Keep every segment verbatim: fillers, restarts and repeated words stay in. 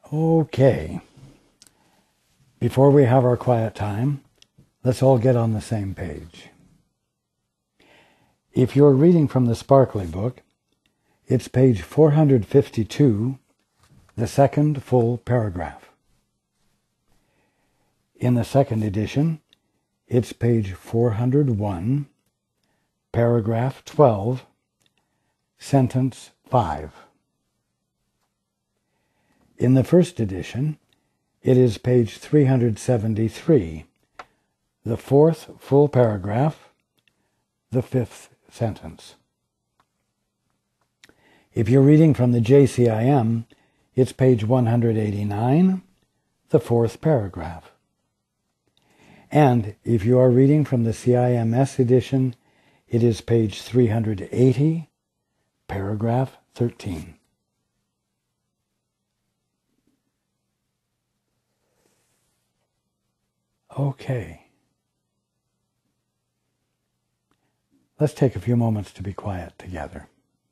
Okay, before we have our quiet time, let's all get on the same page. If you're reading from the Sparkly book, it's page four hundred fifty-two, the second full paragraph. In the second edition, it's page four hundred one, paragraph twelve, sentence five. In the first edition, it is page three hundred seventy-three, the fourth full paragraph, the fifth sentence. If you're reading from the J C I M, it's page one hundred eighty-nine, the fourth paragraph. And if you are reading from the C I M S edition, it is page three hundred eighty, paragraph thirteen. Okay. Let's take a few moments to be quiet together.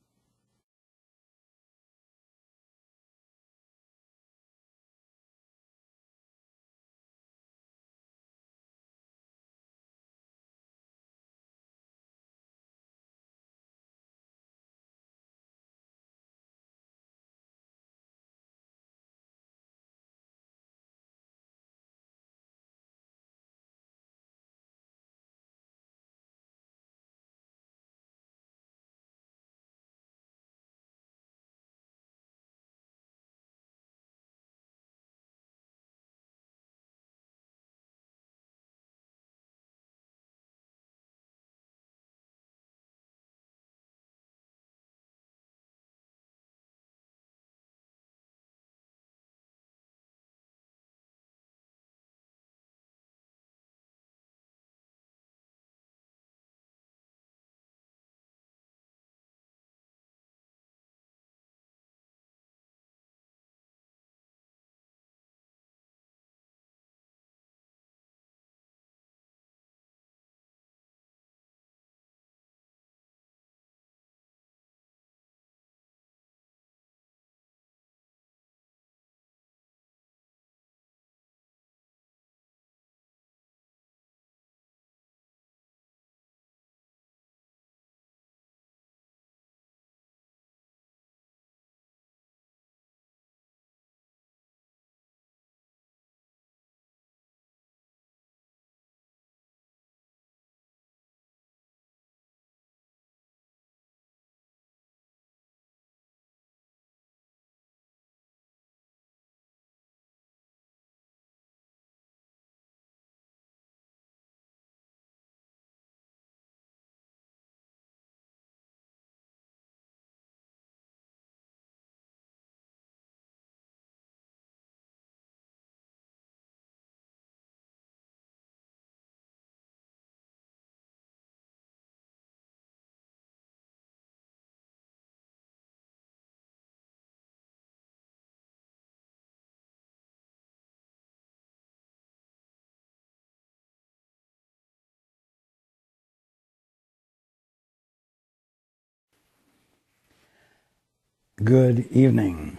Good evening,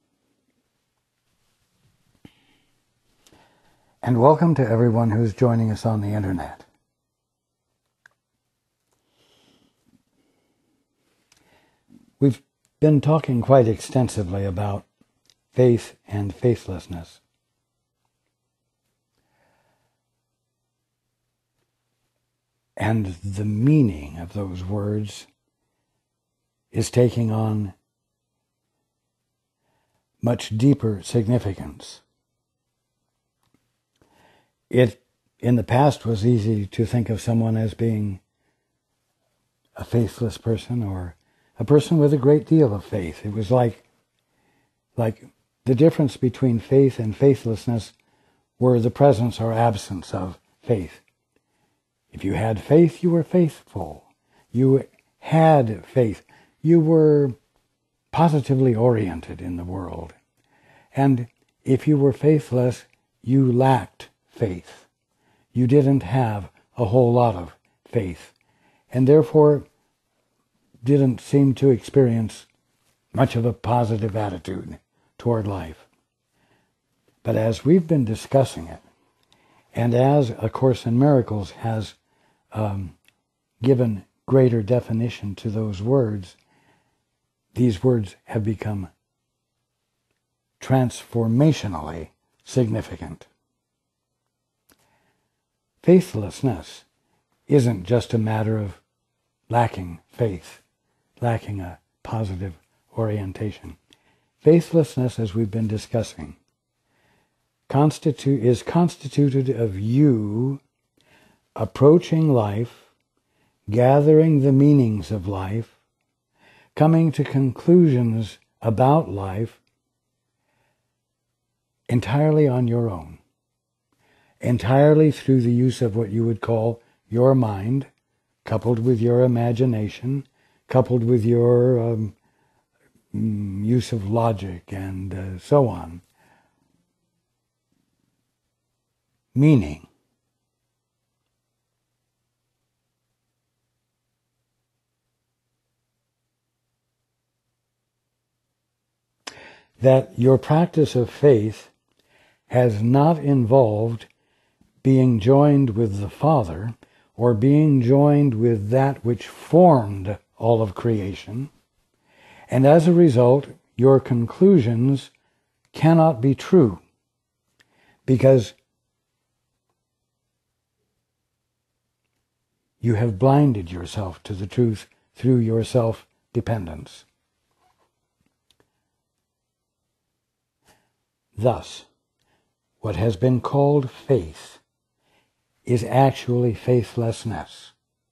and welcome to everyone who's joining us on the internet. We've been talking quite extensively about faith and faithlessness. And the meaning of those words is taking on much deeper significance. It, in the past, was easy to think of someone as being a faithless person or a person with a great deal of faith. It was like, like the difference between faith and faithlessness were the presence or absence of faith. If you had faith, you were faithful. You had faith. You were positively oriented in the world. And if you were faithless, you lacked faith. You didn't have a whole lot of faith, and therefore didn't seem to experience much of a positive attitude toward life. But as we've been discussing it, and as A Course in Miracles has um, given greater definition to those words, these words have become transformationally significant. Faithlessness isn't just a matter of lacking faith, lacking a positive orientation. Faithlessness, as we've been discussing, constitute, is constituted of you approaching life, gathering the meanings of life, coming to conclusions about life entirely on your own, entirely through the use of what you would call your mind, coupled with your imagination, coupled with your um, use of logic and uh, so on. Meaning. That your practice of faith has not involved being joined with the Father or being joined with that which formed all of creation, and as a result, your conclusions cannot be true because you have blinded yourself to the truth through your self-dependence. Thus, what has been called faith is actually faithlessness.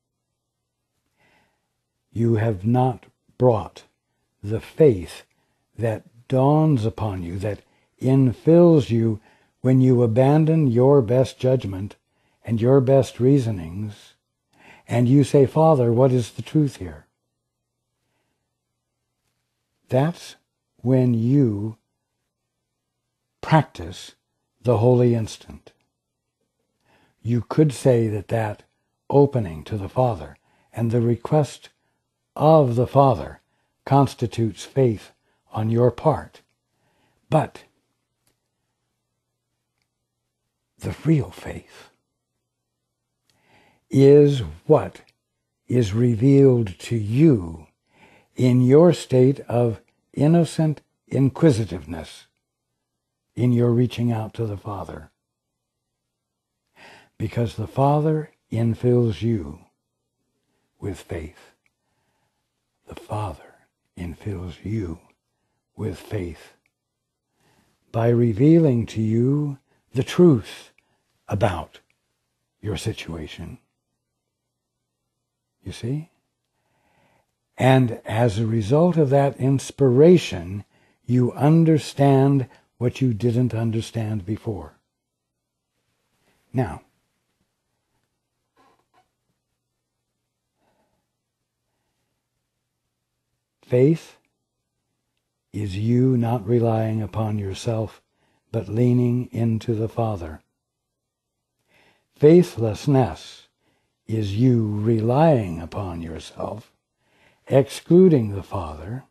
You have not brought the faith that dawns upon you, that infills you when you abandon your best judgment and your best reasonings, and you say, Father, what is the truth here? That's when you practice the holy instant. You could say that that opening to the Father and the request of the Father constitutes faith on your part. But the real faith is what is revealed to you in your state of innocent inquisitiveness, in your reaching out to the Father. Because the Father infills you with faith. The Father infills you with faith by revealing to you the truth about your situation. You see? And as a result of that inspiration, you understand what you didn't understand before. Now, faith is you not relying upon yourself, but leaning into the Father. Faithlessness is you relying upon yourself, excluding the Father,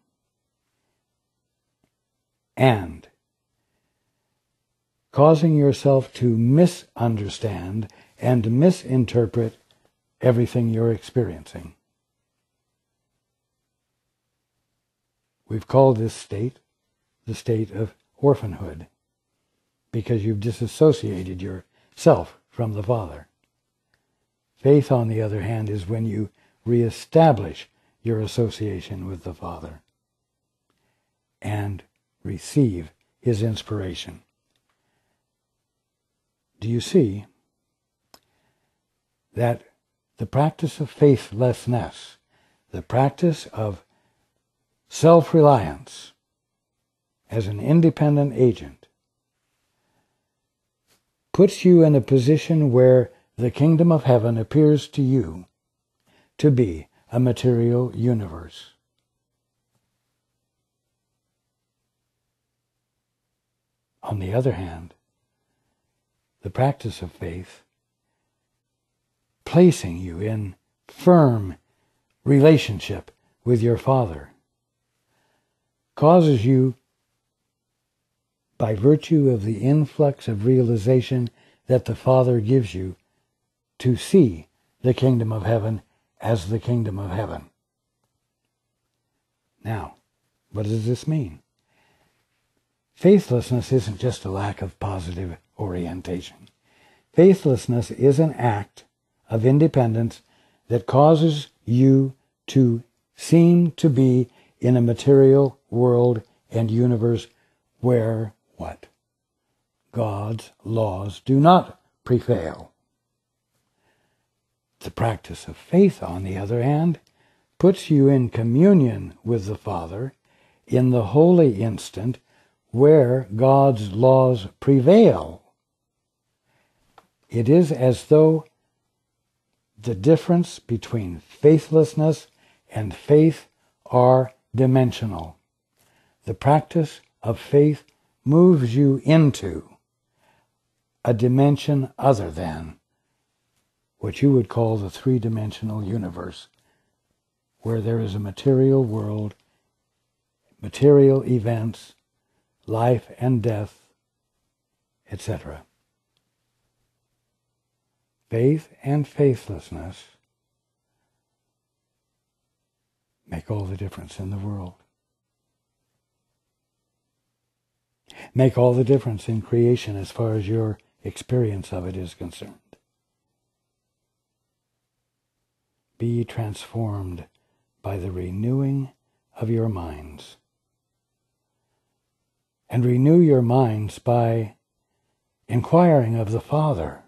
and causing yourself to misunderstand and misinterpret everything you're experiencing. We've called this state the state of orphanhood, because you've disassociated yourself from the Father. Faith, on the other hand, is when you reestablish your association with the Father and receive His inspiration. Do you see that the practice of faithlessness, the practice of self-reliance as an independent agent, puts you in a position where the kingdom of heaven appears to you to be a material universe? On the other hand, the practice of faith, placing you in firm relationship with your Father, causes you by virtue of the influx of realization that the Father gives you to see the kingdom of heaven as the kingdom of heaven. Now, what does this mean? Faithlessness isn't just a lack of positive orientation. Faithlessness is an act of independence that causes you to seem to be in a material world and universe where what? God's laws do not prevail. The practice of faith, on the other hand, puts you in communion with the Father in the holy instant where God's laws prevail. It is as though the difference between faithlessness and faith are dimensional. The practice of faith moves you into a dimension other than what you would call the three-dimensional universe, where there is a material world, material events, life and death, et cetera. Faith and faithlessness make all the difference in the world. Make all the difference in creation as far as your experience of it is concerned. Be transformed by the renewing of your minds. And renew your minds by inquiring of the Father.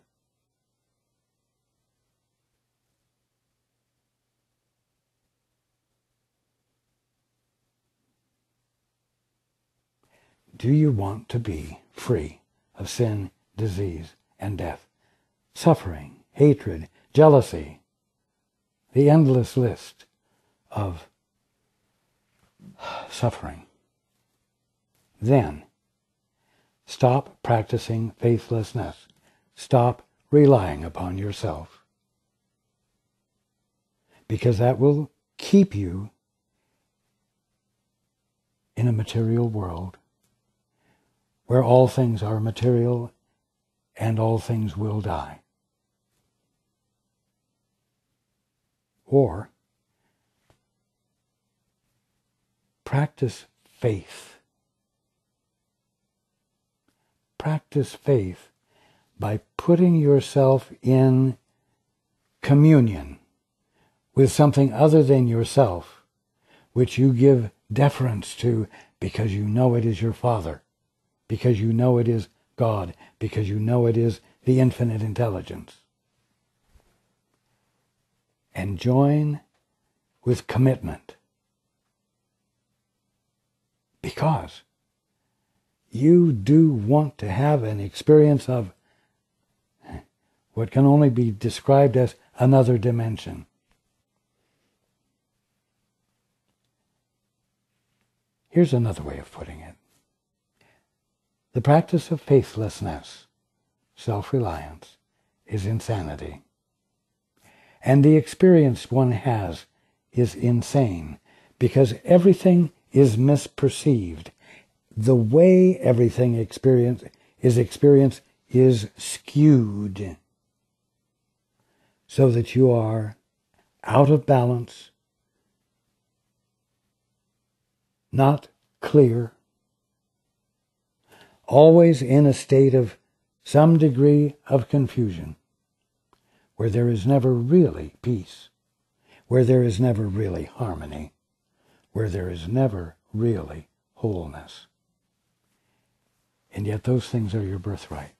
Do you want to be free of sin, disease, and death, suffering, hatred, jealousy, the endless list of suffering? Then, stop practicing faithlessness. Stop relying upon yourself. Because that will keep you in a material world where all things are material and all things will die. Or practice faith. Practice faith by putting yourself in communion with something other than yourself, which you give deference to because you know it is your Father, because you know it is God, because you know it is the infinite intelligence. And join with commitment. Because you do want to have an experience of what can only be described as another dimension. Here's another way of putting it. The practice of faithlessness, self-reliance, is insanity. And the experience one has is insane because everything is misperceived. The way everything experience is experienced is skewed so that you are out of balance, not clear, always in a state of some degree of confusion, where there is never really peace, where there is never really harmony, where there is never really wholeness. And yet those things are your birthright.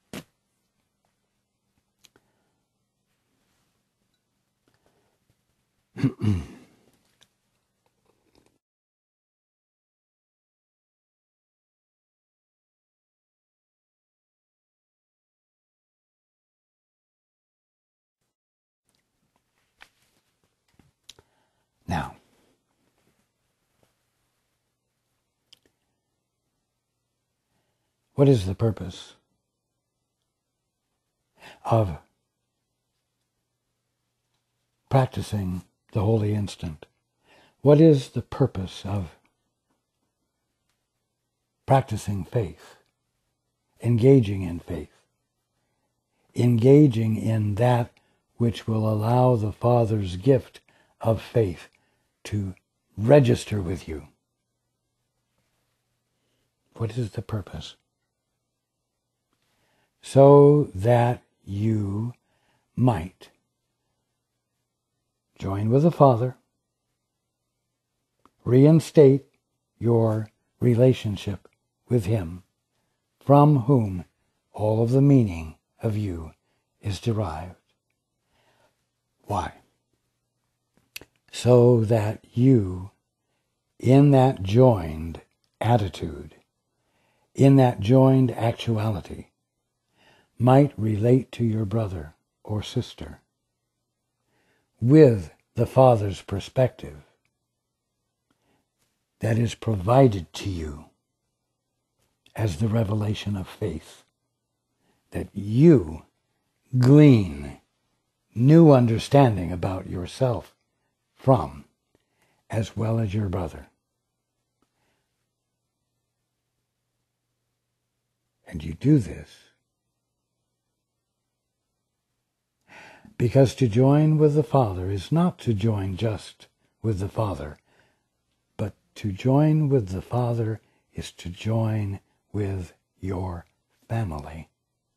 Now, what is the purpose of practicing the holy instant? What is the purpose of practicing faith? engaging in faith, engaging in that which will allow the Father's gift of faith to register with you. What is the purpose? So that you might join with the Father, reinstate your relationship with Him, from whom all of the meaning of you is derived. Why? So that you, in that joined attitude, in that joined actuality, might relate to your brother or sister with the Father's perspective that is provided to you as the revelation of faith, that you glean new understanding about yourself from, as well as your brother. And you do this because to join with the Father is not to join just with the Father, but to join with the Father is to join with your family,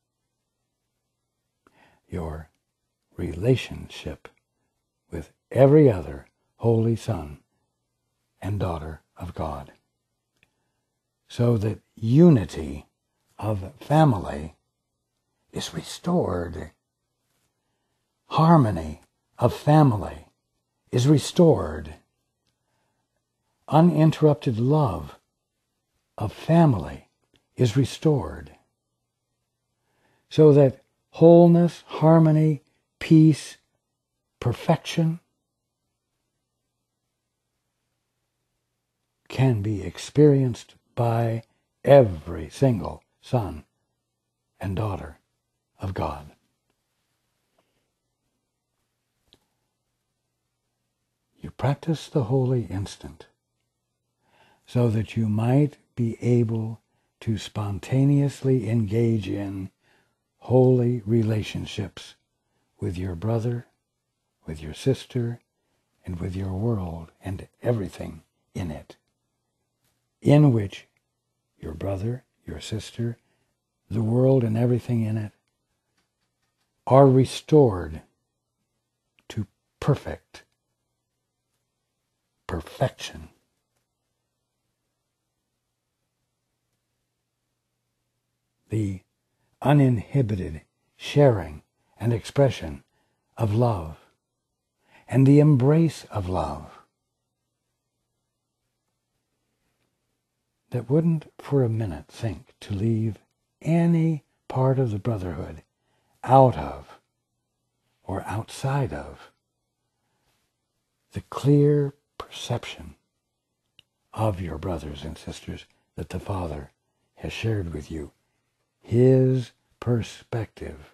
your relationship with every other holy son and daughter of God, so that unity of family is restored. Harmony of family is restored. Uninterrupted love of family is restored. So that wholeness, harmony, peace, perfection can be experienced by every single son and daughter of God. You practice the holy instant so that you might be able to spontaneously engage in holy relationships with your brother, with your sister, and with your world and everything in it, in which your brother, your sister, the world and everything in it are restored to perfect perfection. The uninhibited sharing and expression of love and the embrace of love that wouldn't for a minute think to leave any part of the brotherhood out of or outside of the clear perception of your brothers and sisters that the Father has shared with you, His perspective,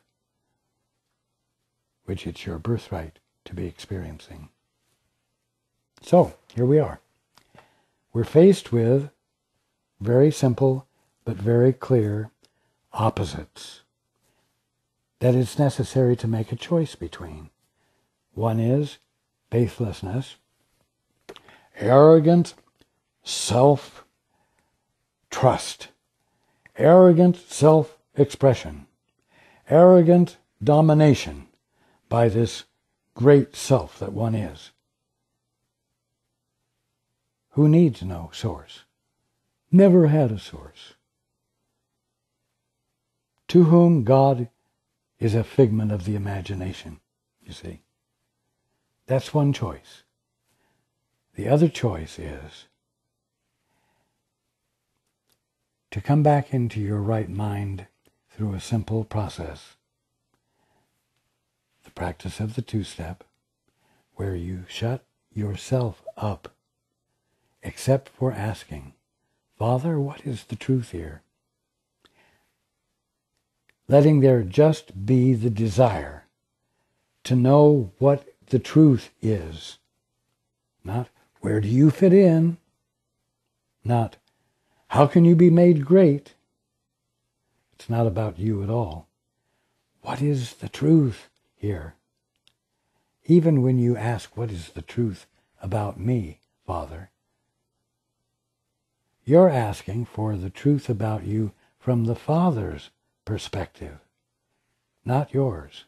which it's your birthright to be experiencing. So, here we are. We're faced with very simple but very clear opposites that it's necessary to make a choice between. One is faithlessness, arrogant self-trust, arrogant self-expression, arrogant domination by this great self that one is, who needs no source, never had a source, to whom God is a figment of the imagination, you see. That's one choice. The other choice is to come back into your right mind through a simple process, the practice of the two-step, where you shut yourself up, except for asking, Father, what is the truth here? Letting there just be the desire to know what the truth is. Not, where do you fit in? Not, how can you be made great? It's not about you at all. What is the truth here? Even when you ask, what is the truth about me, Father? You're asking for the truth about you from the Father's perspective, not yours.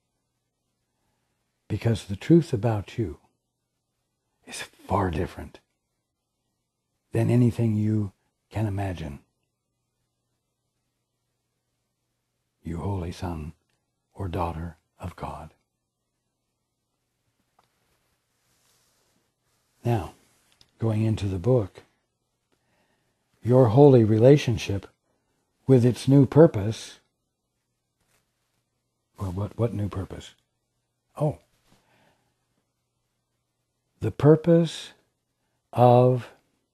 Because the truth about you is far different than anything you can imagine. You holy Son or daughter of God. Now, going into the book, your holy relationship with its new purpose. Well, what, what new purpose? Oh, the purpose of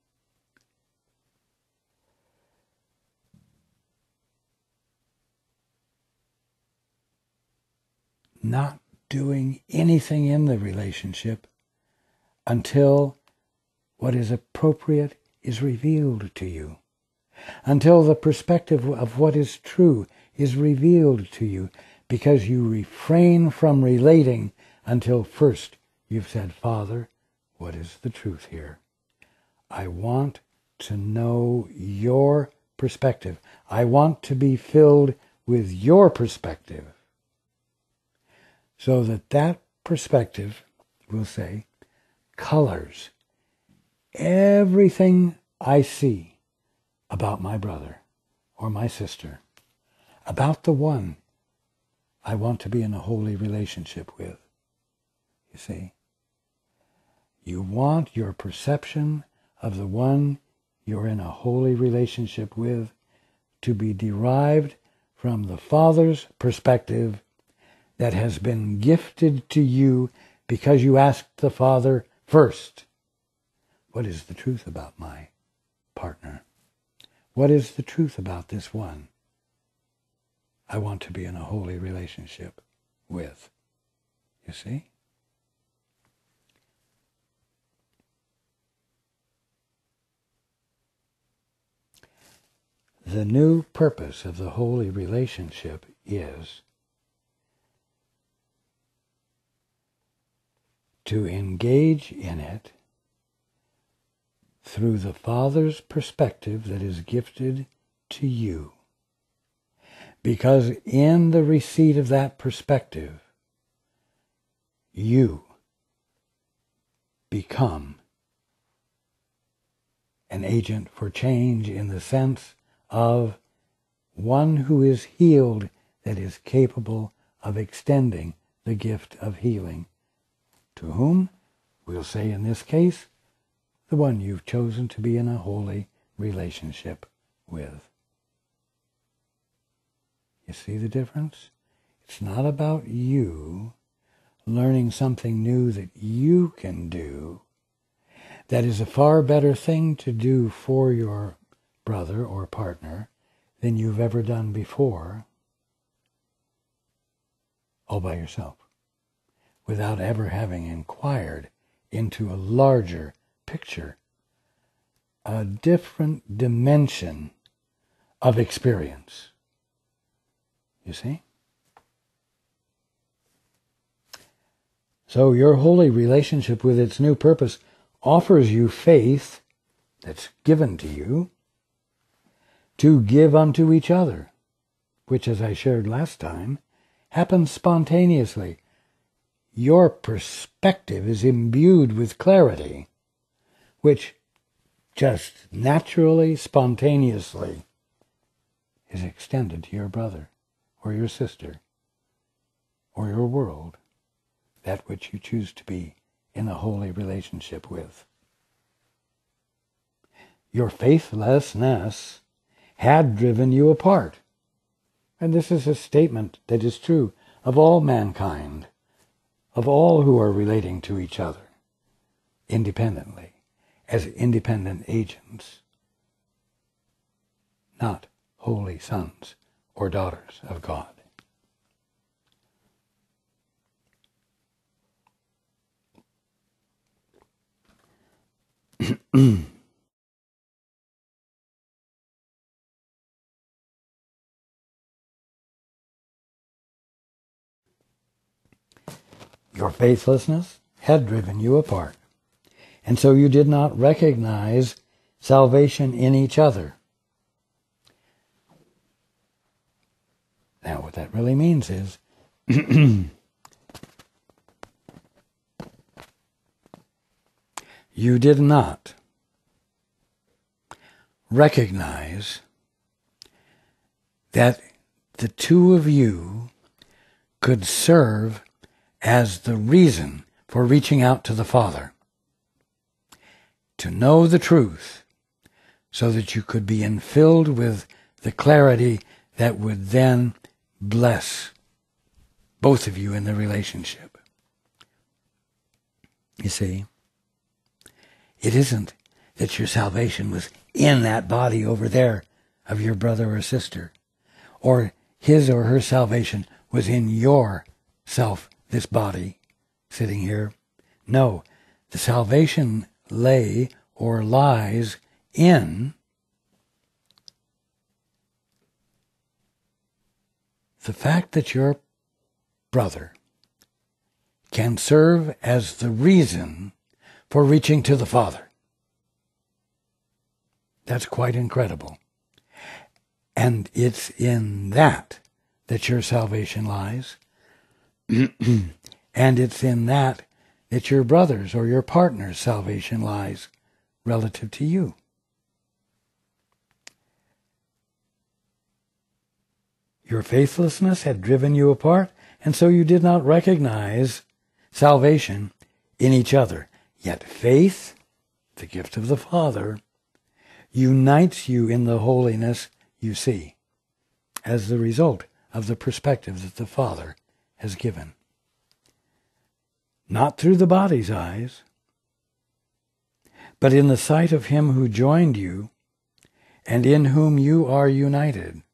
not doing anything in the relationship until what is appropriate is revealed to you, until the perspective of what is true is revealed to you, because you refrain from relating until first you've said, Father, what is the truth here? I want to know your perspective. I want to be filled with your perspective, so that that perspective, we'll say, colors everything I see about my brother or my sister, about the one I want to be in a holy relationship with. You see, you want your perception of the one you're in a holy relationship with to be derived from the Father's perspective that has been gifted to you because you asked the Father first, what is the truth about my partner? What is the truth about this one I want to be in a holy relationship with? You see? The new purpose of the holy relationship is to engage in it through the Father's perspective that is gifted to you. Because in the receipt of that perspective, you become an agent for change in the sense of one who is healed that is capable of extending the gift of healing. To whom? We'll say in this case, the one you've chosen to be in a holy relationship with. You see the difference? It's not about you learning something new that you can do. That is a far better thing to do for your brother or partner than you've ever done before, all by yourself, without ever having inquired into a larger picture, a different dimension of experience. You see? So your holy relationship with its new purpose offers you faith that's given to you to give unto each other, which, as I shared last time, happens spontaneously. Your perspective is imbued with clarity, which just naturally, spontaneously is extended to your brother or your sister or your world, that which you choose to be in a holy relationship with. Your faithlessness had driven you apart. And this is a statement that is true of all mankind, of all who are relating to each other independently, as independent agents, not holy sons or daughters of God. Your faithlessness had driven you apart, and so you did not recognize salvation in each other. Now, what that really means is you did not recognize that the two of you could serve as the reason for reaching out to the Father, to know the truth so that you could be infilled with the clarity that would then bless both of you in the relationship. You see, it isn't that your salvation was in that body over there of your brother or sister, or his or her salvation was in your self, this body, sitting here. No, the salvation lay or lies in the fact that your brother can serve as the reason for reaching to the Father. That's quite incredible. And it's in that that your salvation lies. And it's in that that your brother's or your partner's salvation lies relative to you. Your faithlessness had driven you apart, and so you did not recognize salvation in each other. Yet faith, the gift of the Father, unites you in the holiness you see as the result of the perspective that the Father has given. Not through the body's eyes, but in the sight of him who joined you and in whom you are united.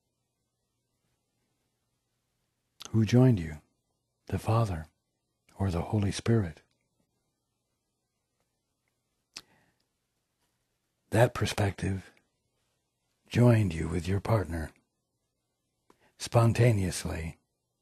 Who joined you? The Father or the Holy Spirit. That perspective joined you with your partner spontaneously.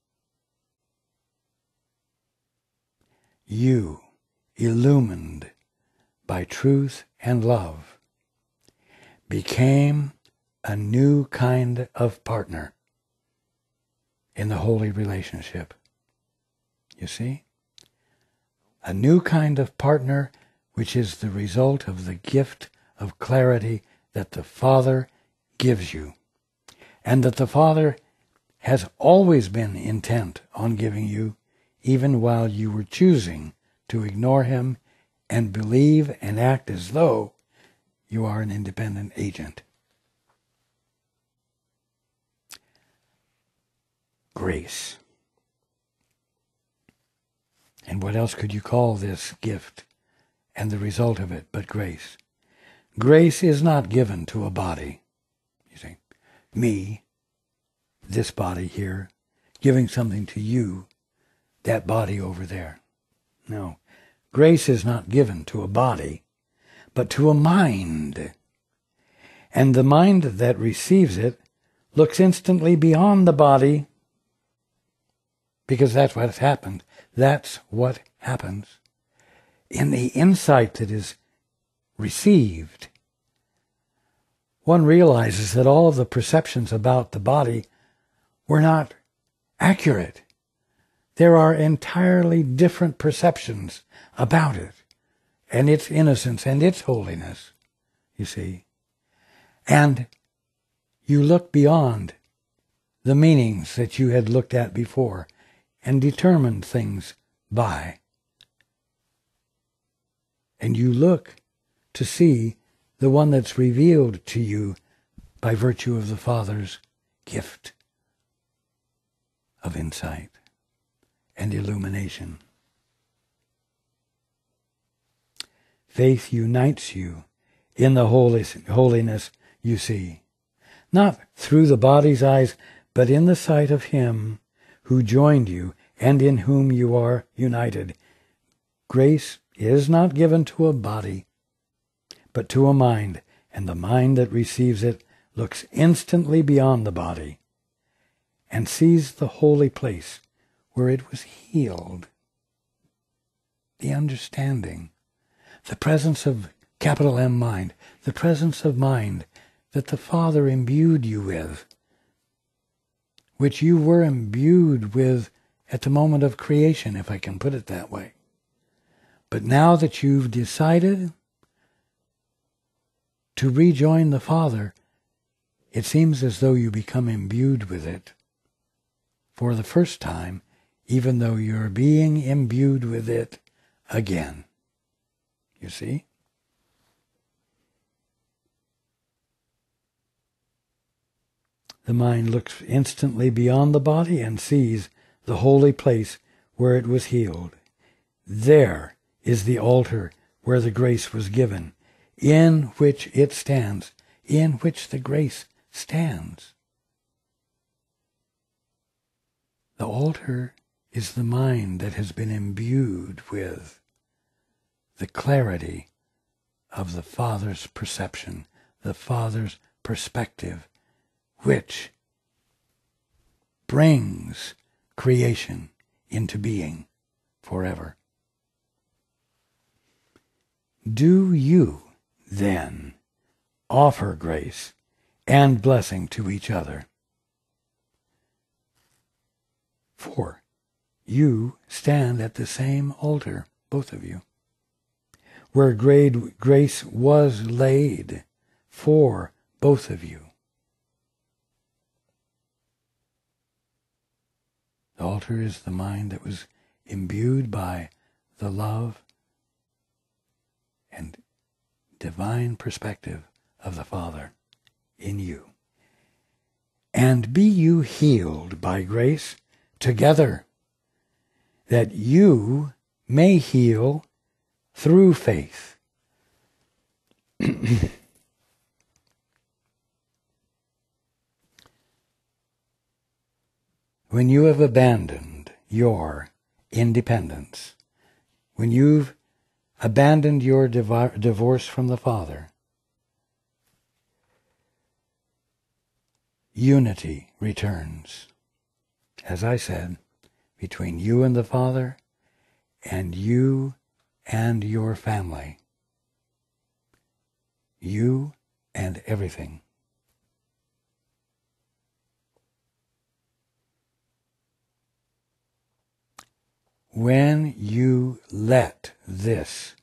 You, illumined by truth and love, became a new kind of partner in the holy relationship. You see? A new kind of partner which is the result of the gift of clarity that the Father gives you, and that the Father has always been intent on giving you, even while you were choosing to ignore him and believe and act as though you are an independent agent. Grace. And what else could you call this gift and the result of it but grace? Grace is not given to a body. You see, me, this body here, giving something to you, that body over there. No, grace is not given to a body, but to a mind. And the mind that receives it looks instantly beyond the body, because that's what has happened. That's what happens. In the insight that is received, one realizes that all of the perceptions about the body were not accurate. There are entirely different perceptions about it, and its innocence and its holiness, you see. And you look beyond the meanings that you had looked at before and determined things by. And you look to see the one that's revealed to you by virtue of the Father's gift of insight and illumination. Faith unites you in the holiness you see, not through the body's eyes, but in the sight of him who joined you and in whom you are united. Grace is not given to a body, but to a mind, and the mind that receives it looks instantly beyond the body and sees the holy place where it was healed the understanding, the presence of capital M mind, the presence of mind that the Father imbued you with, which you were imbued with at the moment of creation, if I can put it that way. But now that you've decided to rejoin the Father, it seems as though you become imbued with it for the first time, even though you're being imbued with it again. You see? The mind looks instantly beyond the body and sees the holy place where it was healed. There is the altar where the grace was given, in which it stands, in which the grace stands. The altar is the mind that has been imbued with the clarity of the Father's perception, the Father's perspective, which brings creation into being forever. Do you, then, offer grace and blessing to each other? For you stand at the same altar, both of you, where great grace was laid for both of you. The altar is the mind that was imbued by the love and divine perspective of the Father in you. And be you healed by grace together, that you may heal through faith. When you have abandoned your independence, when you've abandoned your div- divorce from the Father, unity returns, as I said, between you and the Father, and you and your family, you and everything. When you let this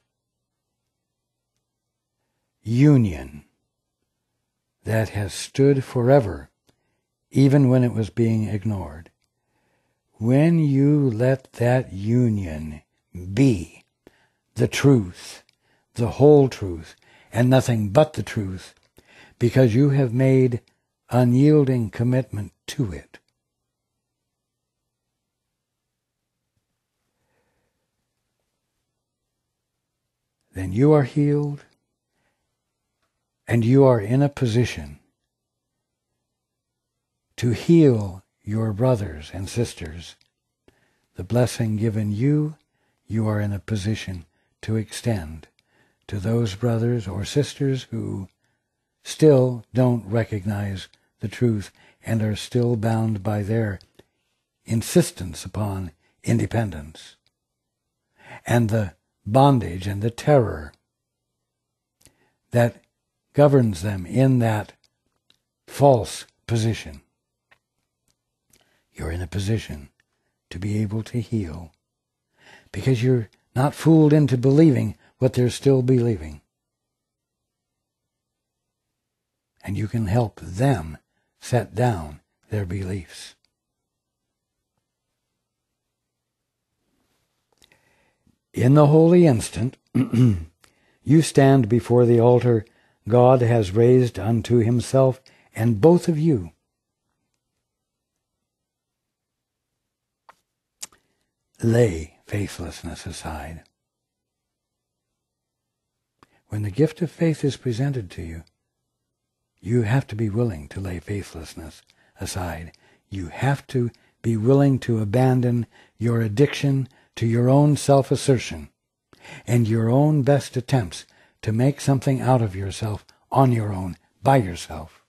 union that has stood forever, even when it was being ignored, when you let that union be the truth, the whole truth, and nothing but the truth, because you have made unyielding commitment to it, then you are healed, and you are in a position to heal your brothers and sisters. The blessing given you, you are in a position to extend to those brothers or sisters who still don't recognize the truth and are still bound by their insistence upon independence and the bondage and the terror that governs them in that false position. You're in a position to be able to heal because you're not fooled into believing what they're still believing. And you can help them set down their beliefs. In the holy instant, you stand before the altar God has raised unto himself, and both of you lay faithlessness aside. When the gift of faith is presented to you, you have to be willing to lay faithlessness aside. You have to be willing to abandon your addiction to your own self-assertion and your own best attempts to make something out of yourself on your own, by yourself.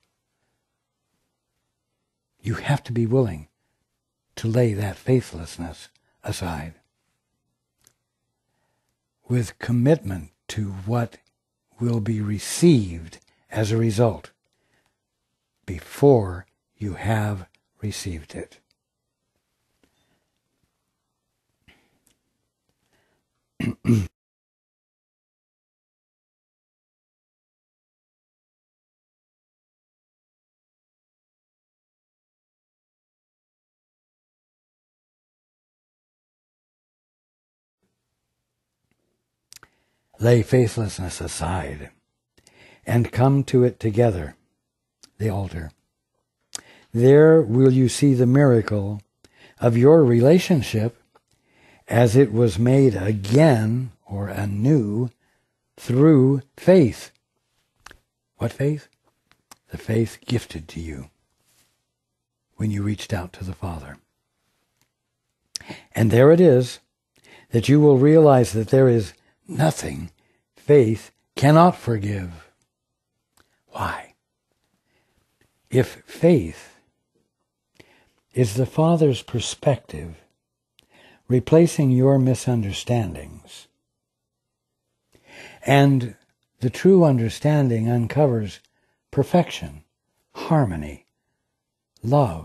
You have to be willing to lay that faithlessness aside. with commitment to what will be received as a result before you have received it. Lay faithlessness aside and come to it together, the altar. There will you see the miracle of your relationship as it was made again or anew through faith. What faith? The faith gifted to you when you reached out to the Father. And there it is that you will realize that there is nothing faith cannot forgive. Why? If faith is the Father's perspective, replacing your misunderstandings, and the true understanding uncovers perfection, harmony, love,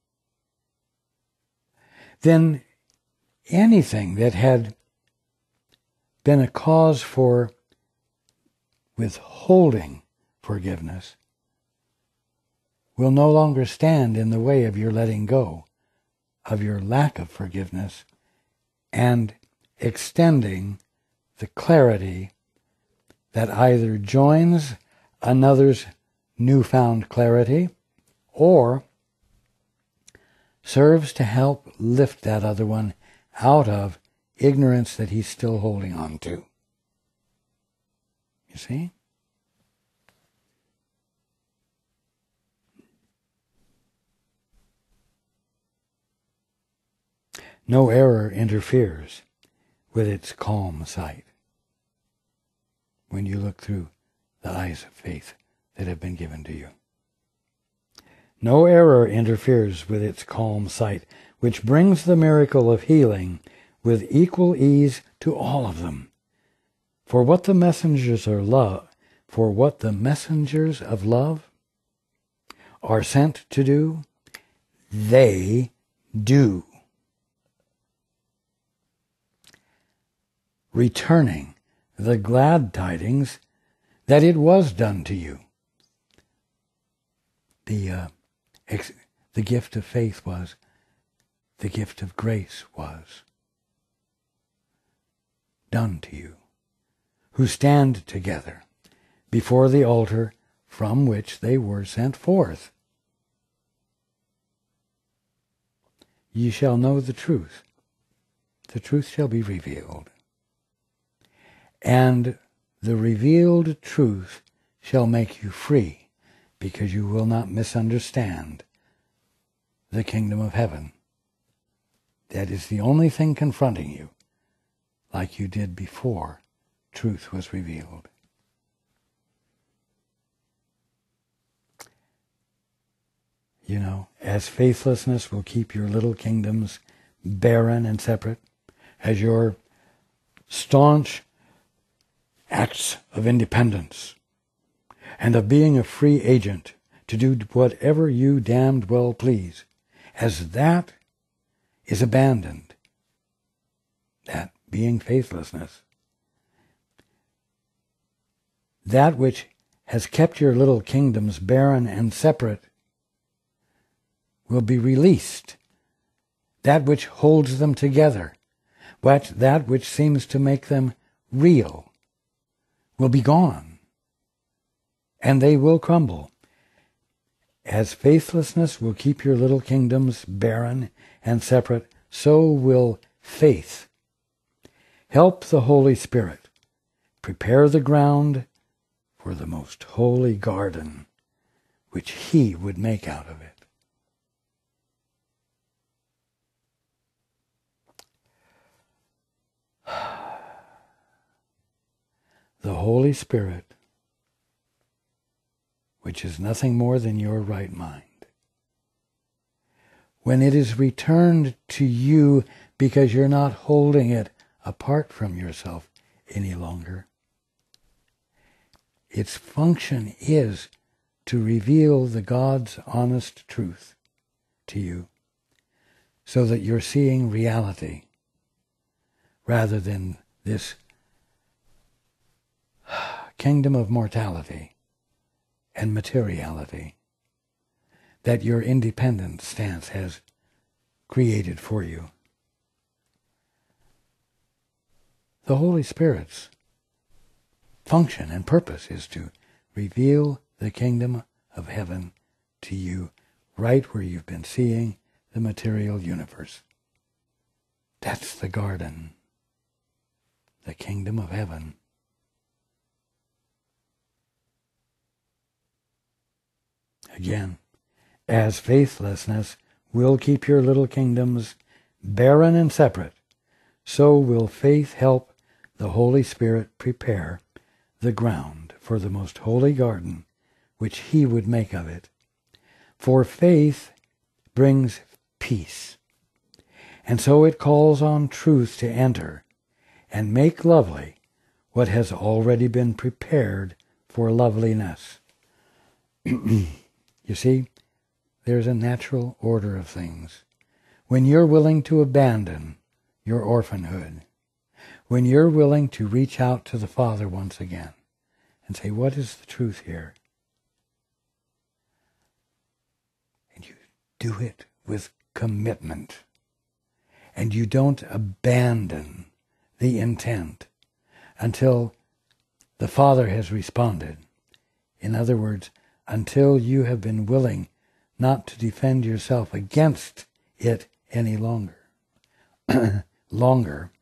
then anything that had been a cause for withholding forgiveness will no longer stand in the way of your letting go of your lack of forgiveness and extending the clarity that either joins another's newfound clarity or serves to help lift that other one out of ignorance that he's still holding on to. You see? No error interferes with its calm sight when you look through the eyes of faith that have been given to you. No error interferes with its calm sight, which brings the miracle of healing with equal ease to all of them. For what the messengers are love, for what the messengers of love are sent to do, they do. Returning the glad tidings that it was done to you. The, uh, ex- the gift of faith was, the gift of grace was done to you, who stand together before the altar from which they were sent forth. Ye shall know the truth. The truth shall be revealed. And the revealed truth shall make you free, because you will not misunderstand the kingdom of heaven. That is the only thing confronting you, like you did before truth was revealed. You know, as faithlessness will keep your little kingdoms barren and separate, as your staunch acts of independence and of being a free agent to do whatever you damned well please, as that is abandoned, that being faithlessness, that which has kept your little kingdoms barren and separate will be released. That which holds them together, but that which seems to make them real, will be gone, and they will crumble. As faithlessness will keep your little kingdoms barren and separate, so will faith help the Holy Spirit prepare the ground for the most holy garden which He would make out of it. The Holy Spirit, which is nothing more than your right mind, when it is returned to you because you're not holding it apart from yourself any longer. Its function is to reveal the God's honest truth to you, so that you're seeing reality rather than this kingdom of mortality and materiality that your independent stance has created for you. The Holy Spirit's function and purpose is to reveal the kingdom of heaven to you right where you've been seeing the material universe. That's the garden, the kingdom of heaven. Again, as faithlessness will keep your little kingdoms barren and separate, so will faith help the Holy Spirit prepare the ground for the most holy garden which He would make of it. For faith brings peace, and so it calls on truth to enter and make lovely what has already been prepared for loveliness. You see, there's a natural order of things. When you're willing to abandon your orphanhood, when you're willing to reach out to the Father once again and say, what is the truth here? And you do it with commitment. And you don't abandon the intent until the Father has responded. In other words, until you have been willing not to defend yourself against it any longer. longer,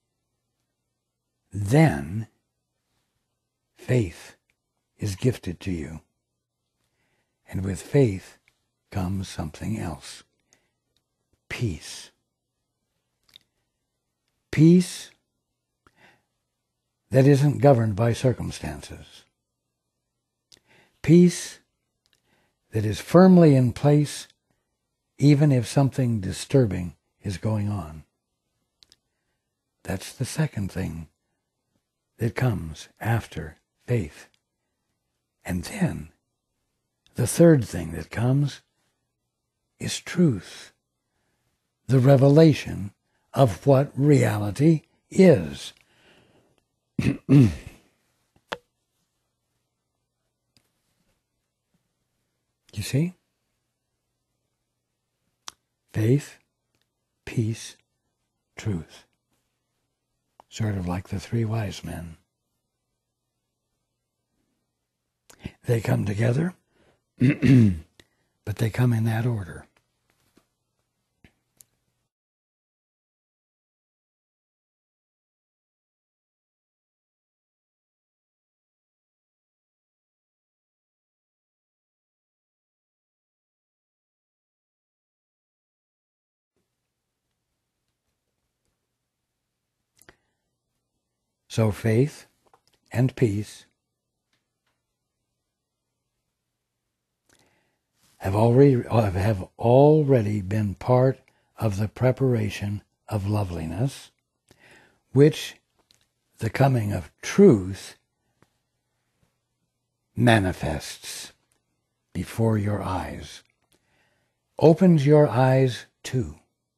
then faith is gifted to you. And with faith comes something else. Peace. Peace that isn't governed by circumstances. Peace that is firmly in place even if something disturbing is going on. That's the second thing that comes after faith. And then the third thing that comes is truth, the revelation of what reality is. You see? Faith, peace, truth. Sort of like the three wise men. They come together, but they come in that order. So faith and peace have already, have already been part of the preparation of loveliness, which the coming of truth manifests before your eyes, opens your eyes to.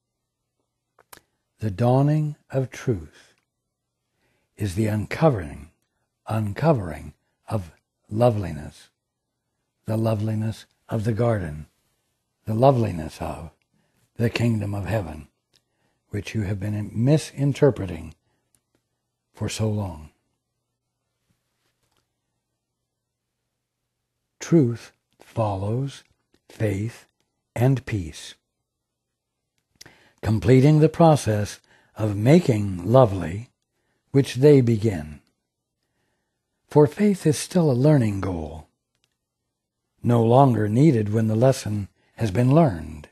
The dawning of truth is the uncovering, uncovering of loveliness, the loveliness of the garden, the loveliness of the kingdom of heaven, which you have been misinterpreting for so long. Truth follows faith and peace, completing the process of making lovely which they begin. For faith is still a learning goal, no longer needed when the lesson has been learned.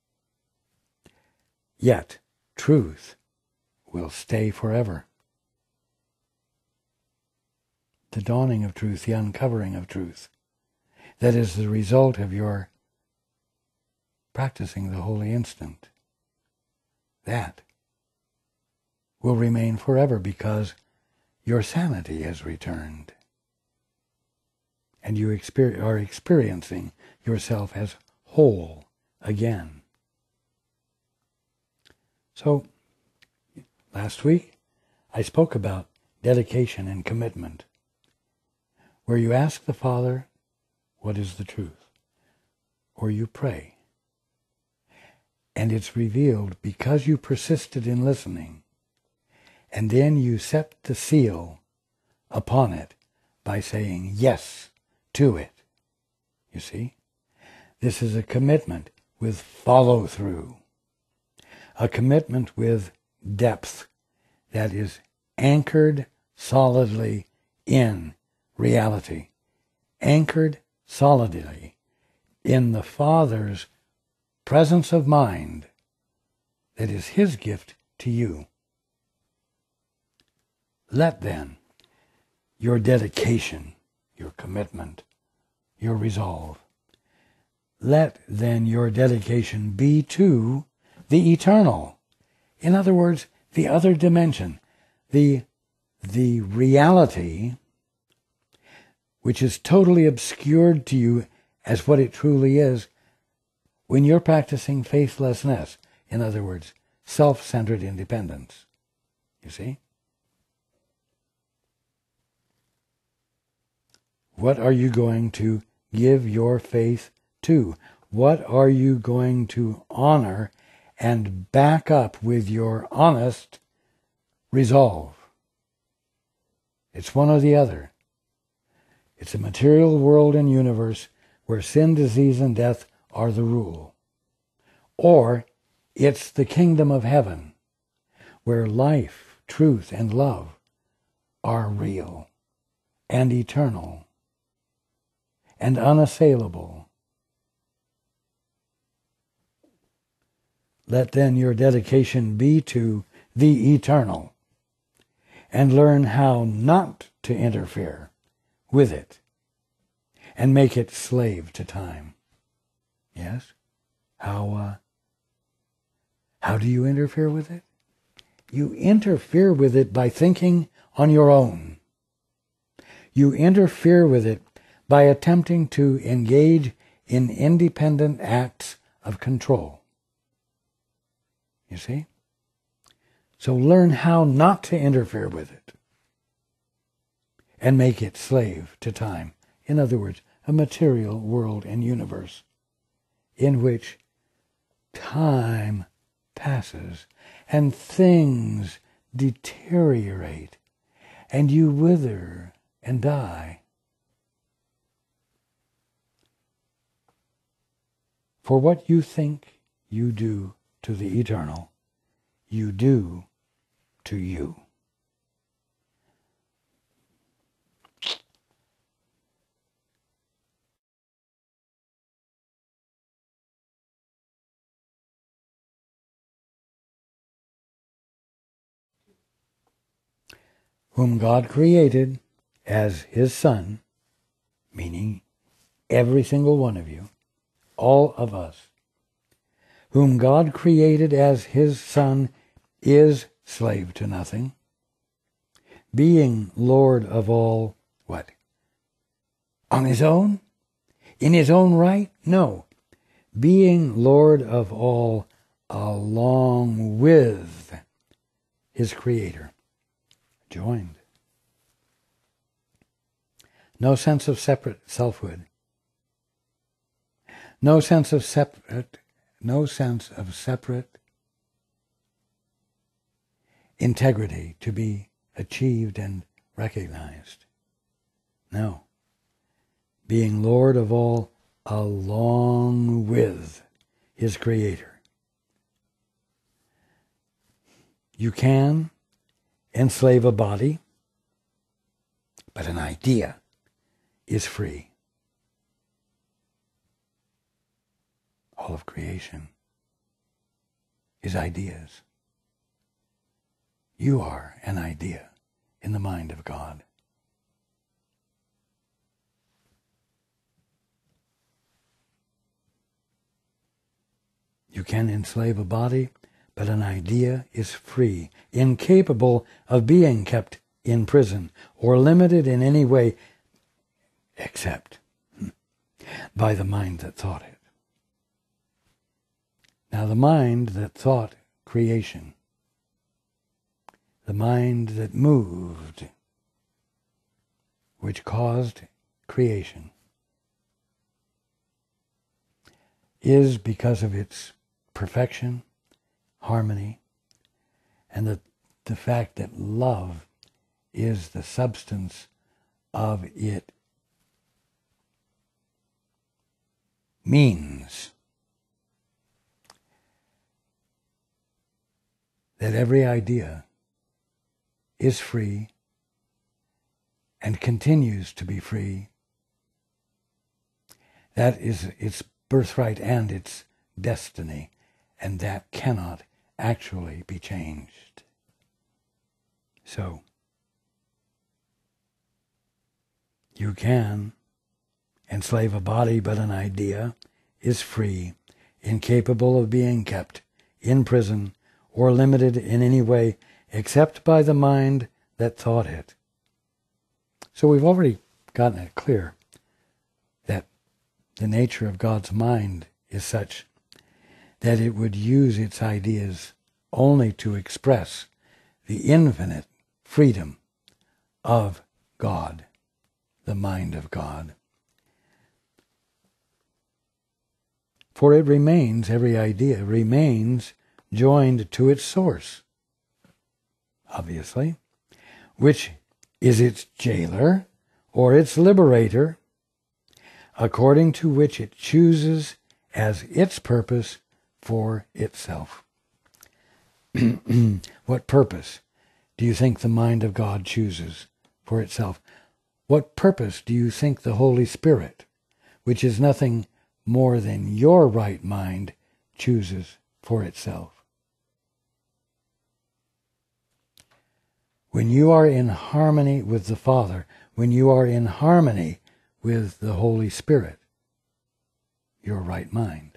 Yet truth will stay forever. The dawning of truth, the uncovering of truth, that is the result of your practicing the holy instant. That will remain forever because your sanity has returned. And you exper- are experiencing yourself as whole again. So, last week, I spoke about dedication and commitment, where you ask the Father, what is the truth? Or you pray. And it's revealed because you persisted in listening. And then you set the seal upon it by saying yes to it. You see? This is a commitment with follow-through. A commitment with depth that is anchored solidly in reality. Anchored solidly in the Father's presence of mind that is His gift to you. Let then your dedication, your commitment, your resolve, let then your dedication be to the eternal. In other words, the other dimension, the, the reality which is totally obscured to you as what it truly is when you're practicing faithlessness. In other words, self-centered independence. You see? What are you going to give your faith to? What are you going to honor and back up with your honest resolve? It's one or the other. It's a material world and universe where sin, disease, and death are the rule. Or it's the kingdom of heaven where life, truth, and love are real and eternal and unassailable. Let then your dedication be to the eternal, and learn how not to interfere with it and make it slave to time. Yes? How, uh, how do you interfere with it? You interfere with it by thinking on your own. You interfere with it by attempting to engage in independent acts of control. You see? So learn how not to interfere with it and make it slave to time. In other words, a material world and universe in which time passes and things deteriorate and you wither and die. For what you think you do to the eternal, you do to you. Whom God created as His Son, meaning every single one of you, all of us, whom God created as His Son is slave to nothing, being Lord of all, what? On His own? In His own right? No. Being Lord of all along with His Creator. Joined. No sense of separate selfhood. No sense of separate, no sense of separate integrity to be achieved and recognized. No. Being Lord of all along with His Creator. You can enslave a body, but an idea is free. All of creation is ideas. You are an idea in the mind of God. You can enslave a body, but an idea is free, incapable of being kept in prison, or limited in any way except by the mind that thought it. Now the mind that thought creation, the mind that moved, which caused creation, is, because of its perfection, harmony, and the, the fact that love is the substance of it, means that every idea is free and continues to be free. That is its birthright and its destiny, and that cannot actually be changed. So, you can enslave a body, but an idea is free, incapable of being kept in prison or limited in any way except by the mind that thought it. So we've already gotten it clear that the nature of God's mind is such that it would use its ideas only to express the infinite freedom of God, the mind of God. For it remains, every idea remains joined to its source, obviously, which is its jailer or its liberator, according to which it chooses as its purpose for itself. What purpose do you think the mind of God chooses for itself? What purpose do you think the Holy Spirit, which is nothing more than your right mind, chooses for itself? When you are in harmony with the Father, when you are in harmony with the Holy Spirit, your right mind,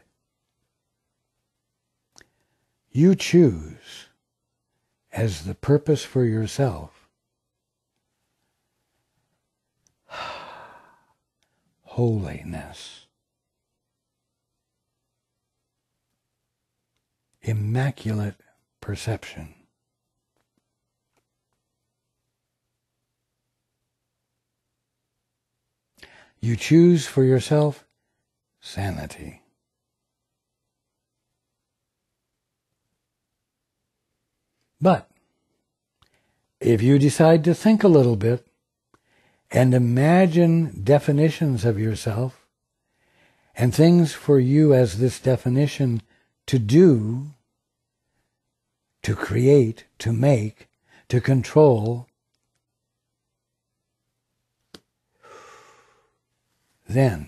you choose as the purpose for yourself holiness, immaculate perception, you choose for yourself sanity. But if you decide to think a little bit and imagine definitions of yourself and things for you as this definition to do, to create, to make, to control, then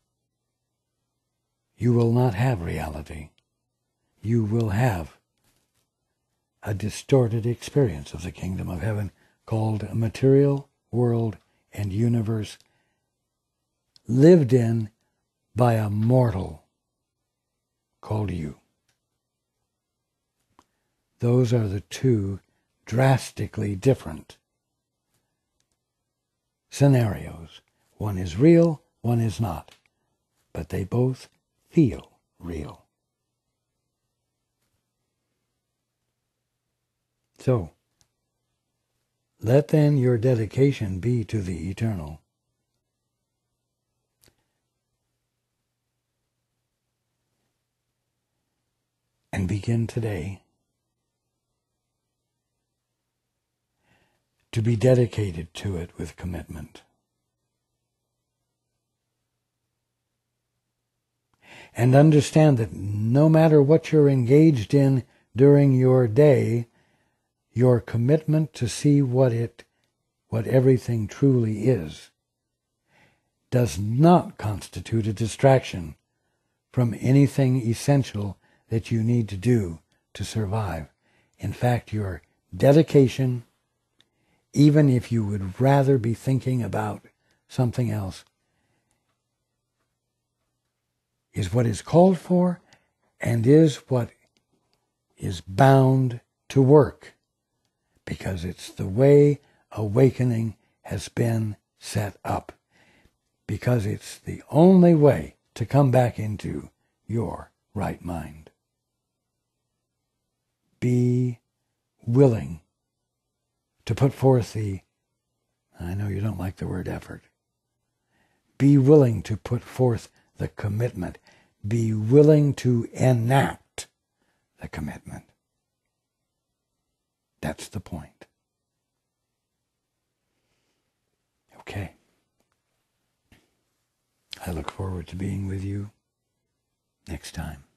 you will not have reality. You will have a distorted experience of the kingdom of heaven called a material world and universe lived in by a mortal called you. Those are the two drastically different scenarios. One is real, one is not, but they both feel real. So, let then your dedication be to the eternal. And begin today to be dedicated to it with commitment. And understand that no matter what you're engaged in during your day, your commitment to see what it, what everything truly is, does not constitute a distraction from anything essential that you need to do to survive. In fact, your dedication, even if you would rather be thinking about something else, is what is called for and is what is bound to work, because it's the way awakening has been set up, because it's the only way to come back into your right mind. Be willing to put forth the, I know you don't like the word effort, be willing to put forth the commitment. Be willing to enact the commitment. That's the point. Okay. I look forward to being with you next time.